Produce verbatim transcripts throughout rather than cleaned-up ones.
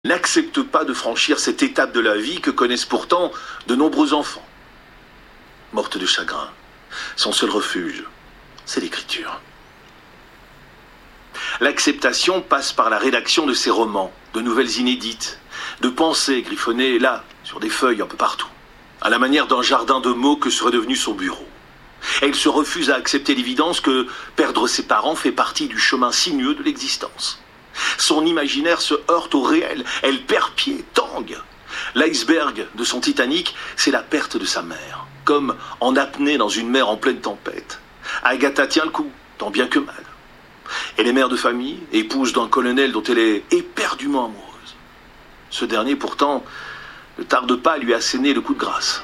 n'accepte pas de franchir cette étape de la vie que connaissent pourtant de nombreux enfants. Morte de chagrin, son seul refuge, c'est l'écriture. L'acceptation passe par la rédaction de ses romans, de nouvelles inédites, de pensées griffonnées là, sur des feuilles un peu partout, à la manière d'un jardin de mots que serait devenu son bureau. Elle se refuse à accepter l'évidence que perdre ses parents fait partie du chemin sinueux de l'existence. Son imaginaire se heurte au réel, elle perd pied, tangue. L'iceberg de son Titanic, c'est la perte de sa mère, comme en apnée dans une mer en pleine tempête. Agatha tient le coup, tant bien que mal. Elle est mère de famille, épouse d'un colonel dont elle est éperdument amoureuse. Ce dernier, pourtant, ne tarde pas à lui asséner le coup de grâce.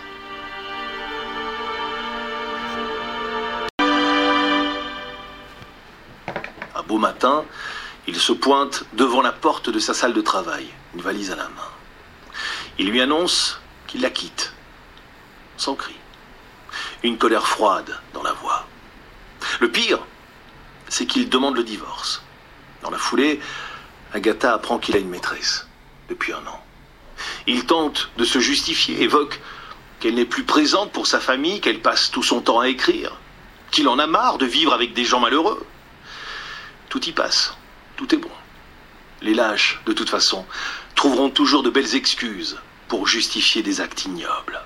Un beau matin, il se pointe devant la porte de sa salle de travail, une valise à la main. Il lui annonce qu'il la quitte, sans cri. Une colère froide dans la voix. Le pire, c'est qu'il demande le divorce. Dans la foulée, Agatha apprend qu'il a une maîtresse, depuis un an. Il tente de se justifier, évoque qu'elle n'est plus présente pour sa famille, qu'elle passe tout son temps à écrire, qu'il en a marre de vivre avec des gens malheureux. Tout y passe, tout est bon. Les lâches, de toute façon, trouveront toujours de belles excuses pour justifier des actes ignobles.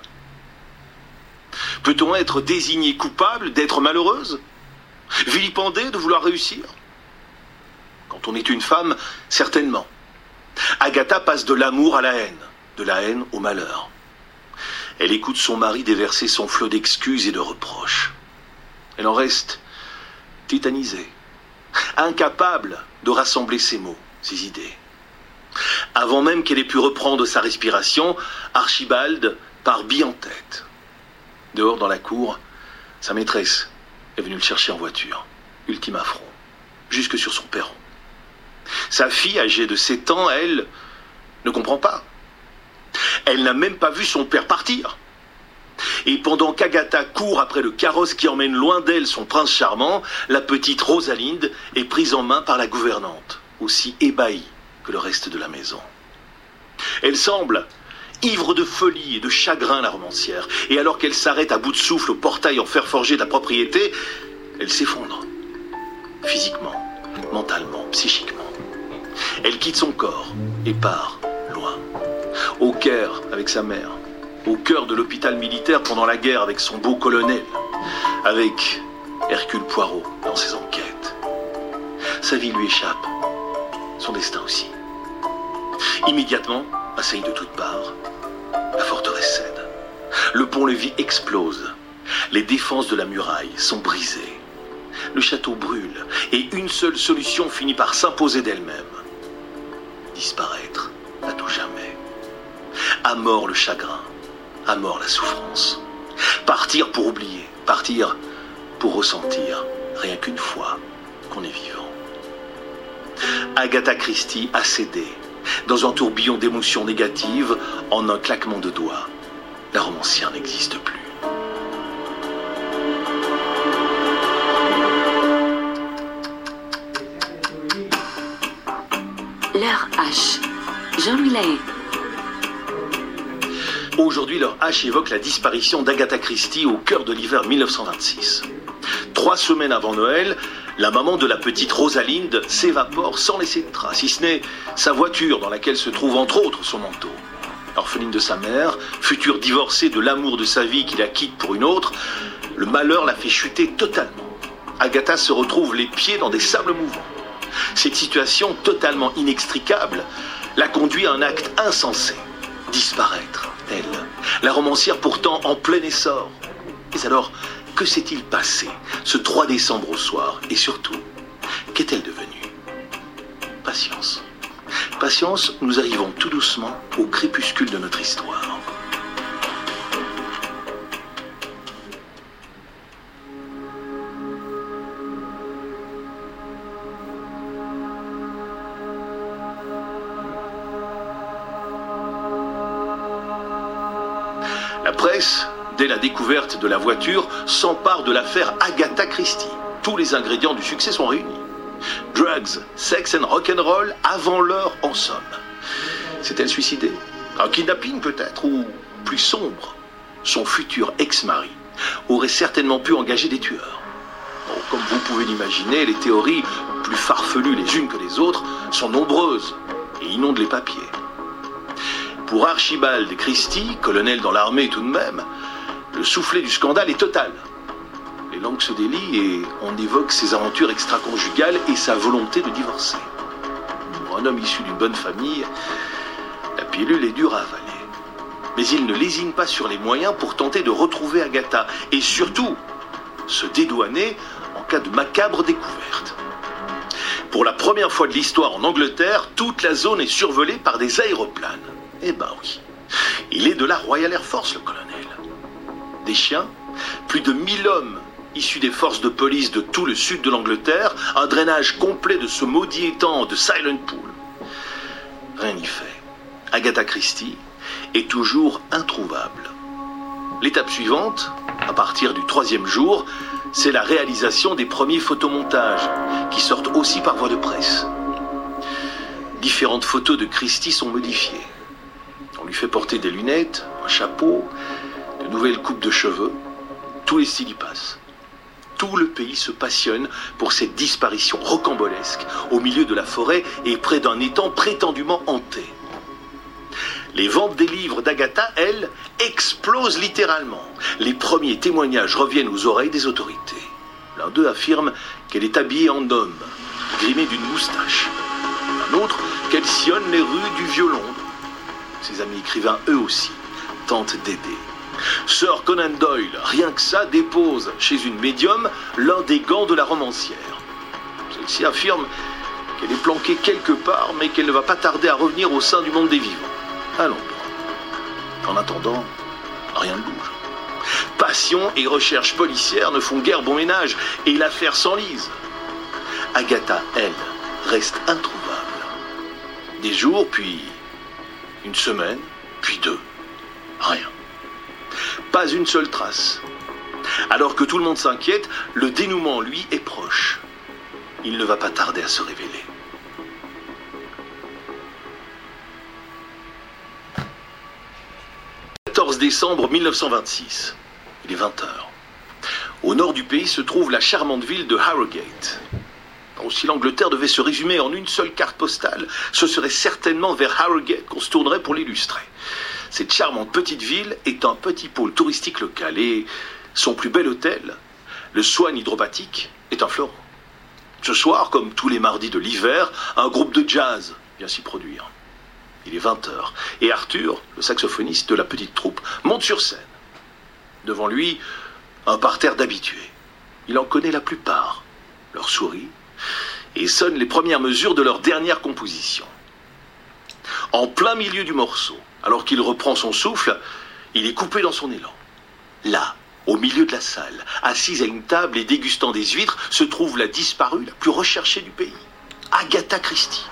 Peut-on être désigné coupable d'être malheureuse ? Vilipendée de vouloir réussir ? Quand on est une femme, certainement. Agatha passe de l'amour à la haine, de la haine au malheur. Elle écoute son mari déverser son flot d'excuses et de reproches. Elle en reste tétanisée, incapable de rassembler ses mots, ses idées. Avant même qu'elle ait pu reprendre sa respiration, Archibald part bille en tête. Dehors dans la cour, sa maîtresse est venue le chercher en voiture, ultime affront, jusque sur son perron. Sa fille, âgée de sept ans, elle, ne comprend pas. Elle n'a même pas vu son père partir. Et pendant qu'Agatha court après le carrosse qui emmène loin d'elle son prince charmant, la petite Rosalinde est prise en main par la gouvernante, aussi ébahie que le reste de la maison. Elle semble ivre de folie et de chagrin, la romancière, et alors qu'elle s'arrête à bout de souffle au portail en fer forgé de la propriété, elle s'effondre, physiquement, mentalement, psychiquement. Elle quitte son corps et part loin, au Caire avec sa mère, au cœur de l'hôpital militaire pendant la guerre avec son beau colonel, avec Hercule Poirot dans ses enquêtes. Sa vie lui échappe, son destin aussi. Immédiatement, assaillie de toutes parts, la forteresse cède. Le pont-levis explose. Les défenses de la muraille sont brisées. Le château brûle et une seule solution finit par s'imposer d'elle-même. Disparaître à tout jamais. À mort le chagrin, à mort la souffrance. Partir pour oublier, partir pour ressentir, rien qu'une fois qu'on est vivant. Agatha Christie a cédé, dans un tourbillon d'émotions négatives, en un claquement de doigts. La romancière n'existe plus. L'heure H. Jean-Louis Lahaye. Aujourd'hui, l'heure H évoque la disparition d'Agatha Christie au cœur de l'hiver mille neuf cent vingt-six. Trois semaines avant Noël, la maman de la petite Rosalinde s'évapore sans laisser de trace, si ce n'est sa voiture dans laquelle se trouve entre autres son manteau. Orpheline de sa mère, future divorcée de l'amour de sa vie qui la quitte pour une autre, le malheur la fait chuter totalement. Agatha se retrouve les pieds dans des sables mouvants. Cette situation totalement inextricable la conduit à un acte insensé. Disparaître, elle, la romancière pourtant en plein essor. Mais alors, que s'est-il passé ce trois décembre au soir? Et surtout, qu'est-elle devenue? Patience. Patience, nous arrivons tout doucement au crépuscule de notre histoire. La presse, dès la découverte de la voiture, s'empare de l'affaire Agatha Christie. Tous les ingrédients du succès sont réunis. Drugs, sex and rock'n'roll avant l'heure en somme. S'est-elle suicidée? Un kidnapping peut-être, ou plus sombre, son futur ex-mari aurait certainement pu engager des tueurs. Bon, comme vous pouvez l'imaginer, les théories, plus farfelues les unes que les autres, sont nombreuses et inondent les papiers. Pour Archibald Christie, colonel dans l'armée tout de même, le soufflet du scandale est total. Les langues se délient et on évoque ses aventures extra-conjugales et sa volonté de divorcer. Pour un homme issu d'une bonne famille, la pilule est dure à avaler. Mais il ne lésine pas sur les moyens pour tenter de retrouver Agatha et surtout se dédouaner en cas de macabre découverte. Pour la première fois de l'histoire en Angleterre, toute la zone est survolée par des aéroplanes. Eh ben oui, il est de la Royal Air Force, le colonel. Des chiens, plus de mille hommes issus des forces de police de tout le sud de l'Angleterre, un drainage complet de ce maudit étang de Silent Pool. Rien n'y fait. Agatha Christie est toujours introuvable. L'étape suivante, à partir du troisième jour, c'est la réalisation des premiers photomontages, qui sortent aussi par voie de presse. Différentes photos de Christie sont modifiées. On lui fait porter des lunettes, un chapeau, de nouvelles coupes de cheveux. Tous les styles y passent. Tout le pays se passionne pour cette disparition rocambolesque au milieu de la forêt et près d'un étang prétendument hanté. Les ventes des livres d'Agatha, elles, explosent littéralement. Les premiers témoignages reviennent aux oreilles des autorités. L'un d'eux affirme qu'elle est habillée en homme, grimée d'une moustache. Un autre qu'elle sillonne les rues du Vieux-Londres. Ses amis écrivains, eux aussi, tentent d'aider. Sir Conan Doyle, rien que ça, dépose chez une médium l'un des gants de la romancière. Celle-ci affirme qu'elle est planquée quelque part, mais qu'elle ne va pas tarder à revenir au sein du monde des vivants. À Londres. En attendant, rien ne bouge. Passion et recherche policière ne font guère bon ménage et l'affaire s'enlise. Agatha, elle, reste introuvable. Des jours, puis une semaine, puis deux. Rien. Pas une seule trace. Alors que tout le monde s'inquiète, le dénouement, lui, est proche. Il ne va pas tarder à se révéler. quatorze décembre mille neuf cent vingt-six. Il est vingt heures. Au nord du pays se trouve la charmante ville de Harrogate. Bon, si l'Angleterre devait se résumer en une seule carte postale, ce serait certainement vers Harrogate qu'on se tournerait pour l'illustrer. Cette charmante petite ville est un petit pôle touristique local et son plus bel hôtel, le Swan Hydropathique, est un fleuron. Ce soir, comme tous les mardis de l'hiver, un groupe de jazz vient s'y produire. Il est vingt heures, et Arthur, le saxophoniste de la petite troupe, monte sur scène. Devant lui, un parterre d'habitués. Il en connaît la plupart, leur sourit, et sonne les premières mesures de leur dernière composition. En plein milieu du morceau, alors qu'il reprend son souffle, il est coupé dans son élan. Là, au milieu de la salle, assise à une table et dégustant des huîtres, se trouve la disparue la plus recherchée du pays, Agatha Christie.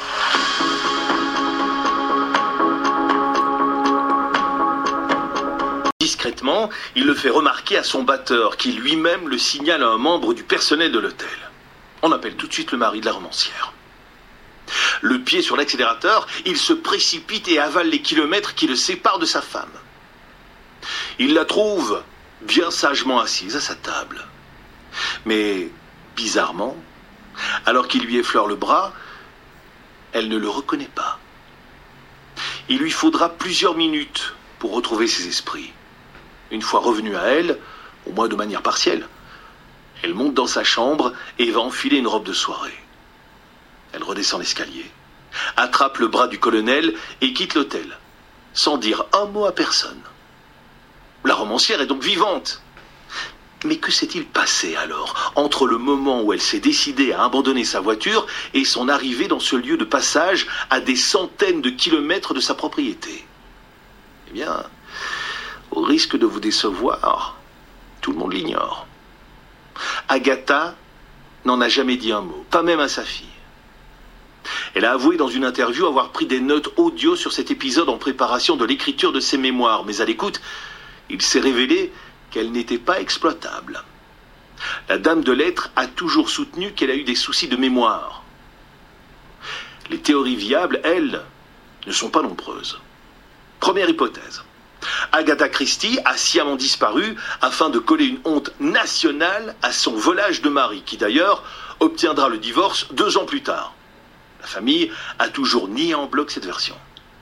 Discrètement, il le fait remarquer à son batteur, qui lui-même le signale à un membre du personnel de l'hôtel. On appelle tout de suite le mari de la romancière. Le pied sur l'accélérateur, il se précipite et avale les kilomètres qui le séparent de sa femme. Il la trouve bien sagement assise à sa table. Mais, bizarrement, alors qu'il lui effleure le bras, elle ne le reconnaît pas. Il lui faudra plusieurs minutes pour retrouver ses esprits. Une fois revenue à elle, au moins de manière partielle, elle monte dans sa chambre et va enfiler une robe de soirée. Elle redescend l'escalier, attrape le bras du colonel et quitte l'hôtel, sans dire un mot à personne. La romancière est donc vivante. Mais que s'est-il passé alors, entre le moment où elle s'est décidée à abandonner sa voiture et son arrivée dans ce lieu de passage à des centaines de kilomètres de sa propriété? Eh bien, au risque de vous décevoir, tout le monde l'ignore. Agatha n'en a jamais dit un mot, pas même à sa fille. Elle a avoué dans une interview avoir pris des notes audio sur cet épisode en préparation de l'écriture de ses mémoires, mais à l'écoute, il s'est révélé qu'elle n'était pas exploitable. La dame de lettres a toujours soutenu qu'elle a eu des soucis de mémoire. Les théories viables, elles, ne sont pas nombreuses. Première hypothèse. Agatha Christie a sciemment disparu afin de coller une honte nationale à son volage de mari, qui d'ailleurs obtiendra le divorce deux ans plus tard. La famille a toujours nié en bloc cette version.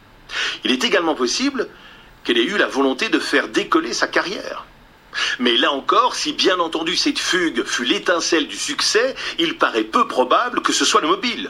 Il est également possible qu'elle ait eu la volonté de faire décoller sa carrière. Mais là encore, si bien entendu cette fugue fut l'étincelle du succès, il paraît peu probable que ce soit le mobile.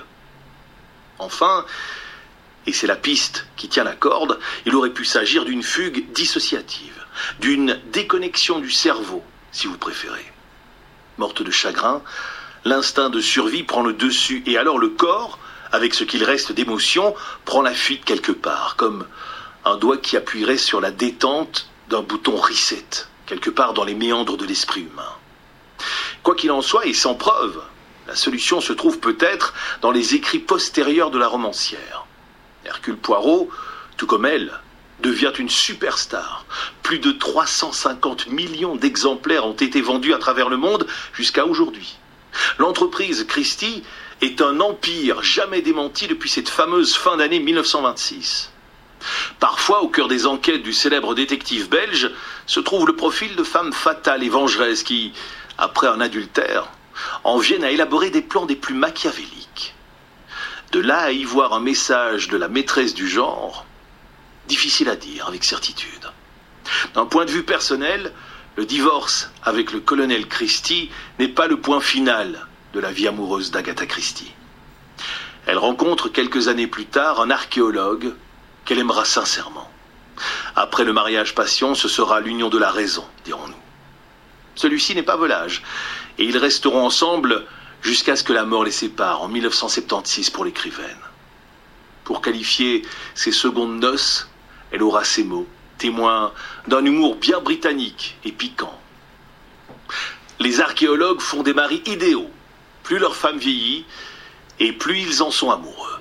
Enfin, et c'est la piste qui tient la corde, il aurait pu s'agir d'une fugue dissociative, d'une déconnexion du cerveau, si vous préférez. Morte de chagrin, l'instinct de survie prend le dessus et alors le corps, avec ce qu'il reste d'émotion, prend la fuite quelque part, comme un doigt qui appuierait sur la détente d'un bouton reset, quelque part dans les méandres de l'esprit humain. Quoi qu'il en soit, et sans preuve, la solution se trouve peut-être dans les écrits postérieurs de la romancière. Hercule Poirot, tout comme elle, devient une superstar. Plus de trois cent cinquante millions d'exemplaires ont été vendus à travers le monde jusqu'à aujourd'hui. L'entreprise Christie est un empire jamais démenti depuis cette fameuse fin d'année mille neuf cent vingt-six. Parfois, au cœur des enquêtes du célèbre détective belge, se trouve le profil de femmes fatales et vengeresses qui, après un adultère, en viennent à élaborer des plans des plus machiavéliques. De là à y voir un message de la maîtresse du genre, difficile à dire avec certitude. D'un point de vue personnel, le divorce avec le colonel Christie n'est pas le point final de la vie amoureuse d'Agatha Christie. Elle rencontre quelques années plus tard un archéologue qu'elle aimera sincèrement. Après le mariage passion, ce sera l'union de la raison, dirons-nous. Celui-ci n'est pas volage, et ils resteront ensemble jusqu'à ce que la mort les sépare en mille neuf cent soixante-seize pour l'écrivaine. Pour qualifier ses secondes noces, elle aura ces mots, témoins d'un humour bien britannique et piquant. Les archéologues font des maris idéaux. Plus leur femme vieillit, et plus ils en sont amoureux.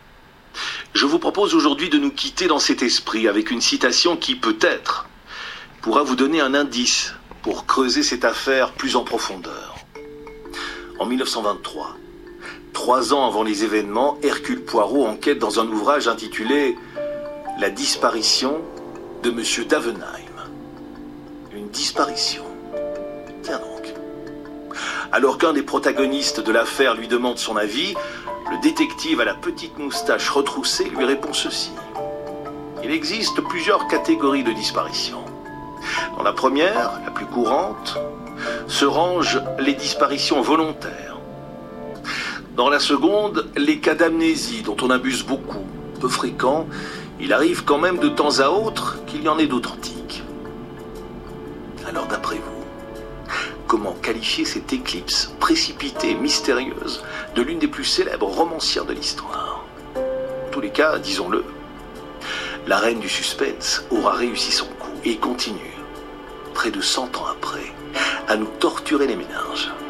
Je vous propose aujourd'hui de nous quitter dans cet esprit avec une citation qui, peut-être, pourra vous donner un indice pour creuser cette affaire plus en profondeur. En mille neuf cent vingt-trois, trois ans avant les événements, Hercule Poirot enquête dans un ouvrage intitulé « La disparition de Monsieur Davenheim ». Une disparition. Tiens donc. Alors qu'un des protagonistes de l'affaire lui demande son avis, le détective à la petite moustache retroussée lui répond ceci. Il existe plusieurs catégories de disparitions. Dans la première, la plus courante, se rangent les disparitions volontaires. Dans la seconde, les cas d'amnésie dont on abuse beaucoup, peu fréquents, il arrive quand même de temps à autre qu'il y en ait d'authentiques. Alors d'après vous, comment qualifier cette éclipse précipitée et mystérieuse de l'une des plus célèbres romancières de l'histoire? En tous les cas, disons-le, la reine du suspense aura réussi son coup et continue, près de cent ans après, à nous torturer les méninges.